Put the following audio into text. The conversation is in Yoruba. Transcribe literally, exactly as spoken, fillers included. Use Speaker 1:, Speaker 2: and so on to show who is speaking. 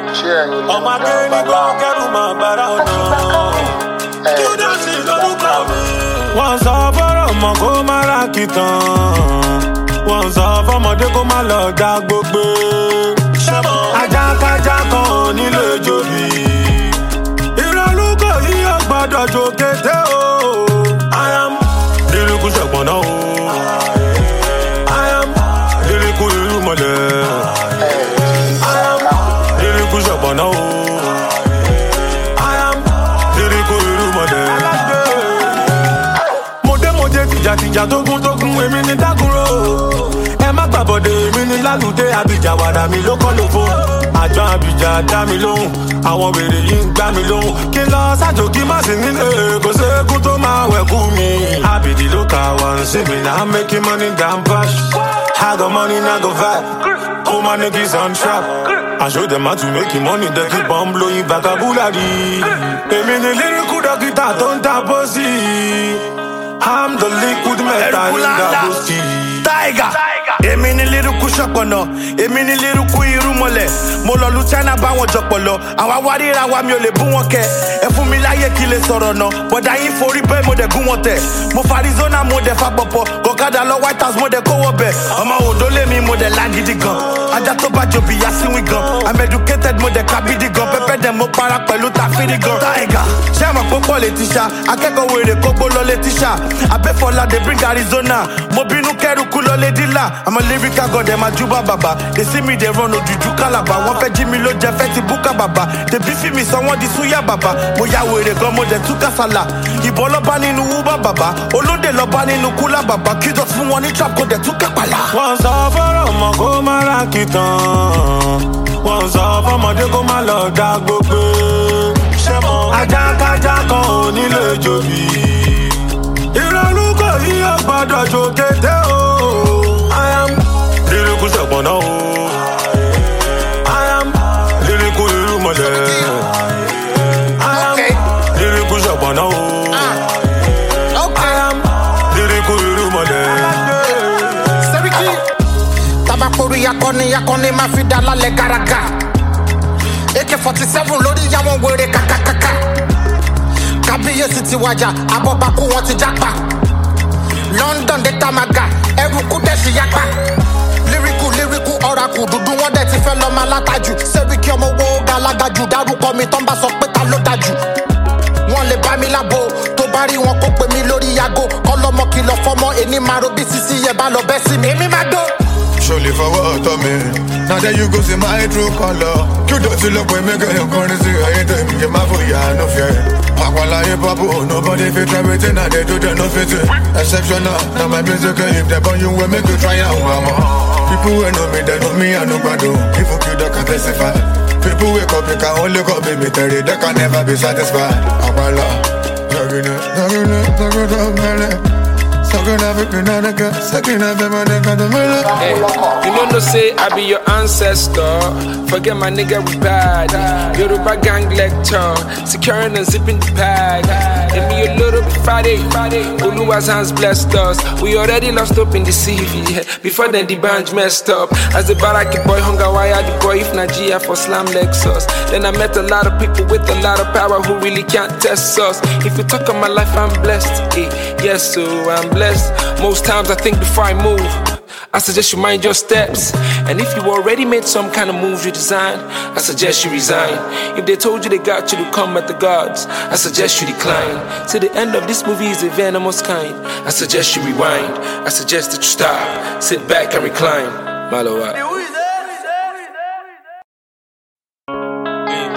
Speaker 1: ọmọ akéwì kọ́ kẹ́rù máa bára ọ̀nà. Júdà sí lórúkọ mi. Wọ́n sọ fọ́rọ̀ mọ́ kó má ra kìtàn. Wọ́n sọ fọ́mọdé kó má lọ dá gbogbo. Ajákájá kan ò nílé jòbí. Ìrọ̀lúkọ̀ yìí ò gbọ́dọ̀ jò kété o. I am líríkù ṣẹ̀pọ̀nà o. I am líríkù irúmọlẹ̀. I am líríkù ṣẹ̀pọ̀nà o. I am líríkù irúmọlẹ̀. Mọ̀dé tìjàtìjà tógún tógún èmi ní dákúrò. Ẹ má gbàbọ̀dé èmi ní lálùdé àbíjà wàdà mi ló kọ́ lófo. Àjọ àbíjà dá mi lóhùn, àwọn wèrè yìí ń gbá mi lóhùn. Kí lọ sájò kí má sì nílé, kò sékún tó máa wẹ̀kú mi. Àbìdì ló kà wá ń sí mi náà, making money down bash. I got money, now go vibe. All my niggas on trap. I show them how to make money, they keep on blowing vocabulary. Èmi ní lyrical dókítà tó ń ta bọ́sì. I'm the liquid metal in the whiskey.
Speaker 2: Tiger. Èmi ni lyrical ṣọ̀pọ̀nà, èmi ni lyrical irúmọlẹ̀. Mo lọ lu China báwọn jọpọ̀lọ, àwa wárìra wa mi ò lè bú wọn kẹ. Ẹ fún mi láyé kí lè sọ̀rọ̀ náà, bọ̀dá yín forí bẹ́ẹ̀ mo dẹ̀ gún wọn tẹ̀. Mo fa Arizona mo dẹ̀ fa pọ̀pọ̀, gọ̀kadà lọ White House mo dẹ̀ kówó bẹ̀. Ọmọ Oǹdó lèmi mo dẹ̀ lágídí gan. Ajá tó bá jòbí yá síwìn gan. I'm educated mo dẹ̀ kábídí gan. Pẹ́pẹ́ dẹ̀ mo para pẹ̀lú tàfírí gan. Tiger, ṣé àmọ̀ púpọ̀ lè tíṣà? Akẹ́kọ̀ọ́ wèrè kógbó lọ lè tíṣà. Abẹ́fọlá dey bring Arizona. Mo bínú kẹ́rùkú lọ lè dílà. I'm a lyrical god, them a juba baba. They see me, they run ojuju kalaba. One fe Jimmy lo je fe ti buka baba. They beefy me, someone di suya baba. Mo ya were gan mo de tuka sala. Ìbọn lọ bá nínú Uber baba. Olóde lọ bá nínú kúlà baba. Kí just fún wọn ní trap kó dẹ̀ tuka pala.
Speaker 1: Wọ́n sọ fọ́rọ̀ mọ́ kó má ra kìtàn. Wọ́n sọ fọ́mọdé kó má lọ dá gbogbo. Ajákájá kan ò nílé jòbí. Ìrọ̀lúkọ̀ yìí ò gbọ́dọ̀ jò kété o. I am lyrical ṣọ̀pọ̀nà o. I am lyrical irúmọlẹ̀. I am lyrical ṣọ̀pọ̀nà o. I am lyrical irúmọlẹ̀.
Speaker 3: Sẹ́ríkì. Tabakori akọni akọni máa fi dá lálẹ́ gàràgà. A K forty-seven lórí yàwọn wèrè kàkàkàkà. Kábíyèsí ti wájà, abọ́bakú wọn ti jápa. London dé tamaga, ẹrùkú dẹ̀ sí yapa. Lyrical lyrical oracle, dúdú wọn dẹ̀ ti fẹ́ lọ́ máa látàjù. Sẹ́ríkì ọmọ wo galagaju, dárúkọ mi tán bá sọ pé ta ló dájú. Wọ́n lè bá mi lábo, tó bá rí wọn kó pè mí lórí yago. Kọ́lọ́mọ kìlọ̀ fọ́mọ, ẹni máa ro bí sísí yẹ bá lọ bẹ́ sí mi. Èmi máa dó.
Speaker 4: Surely for what of me. Now that you go see my true color. You don't see look when me get your currency. I ain't them, you my boy, I no fear. I want like hip hop, nobody fit try waiting, and they do they no fit it. Exceptional, now my music, if they burn you, will make you try and mama. People who know me, they know me, I know what do. If you kill, they can testify. People wake up, they can only go be me, they can never be satisfied. I want love. You're in it, you're in it, you're in it.
Speaker 5: Hey, you know no say I be your ancestor. Forget my nigga we bad. Yoruba gang lecture, securing and zipping the bag. Give me a little bit Friday. Oluwa's hands blessed us. We already lost hope in the C V. Before then the band messed up. As the baraki boy hunger wire the boy if Nigeria for slam Lexus. Then I met a lot of people with a lot of power who really can't test us. If you talk of my life, I'm blessed. Hey, yes, so I'm blessed. Most times I think before I move, I suggest you mind your steps. And if you already made some kind of moves you design, I suggest you resign. If they told you they got you to come at the gods, I suggest you decline. Till the end of this movie is a venomous kind, I suggest you rewind. I suggest that you stop, sit back and recline. Malawa.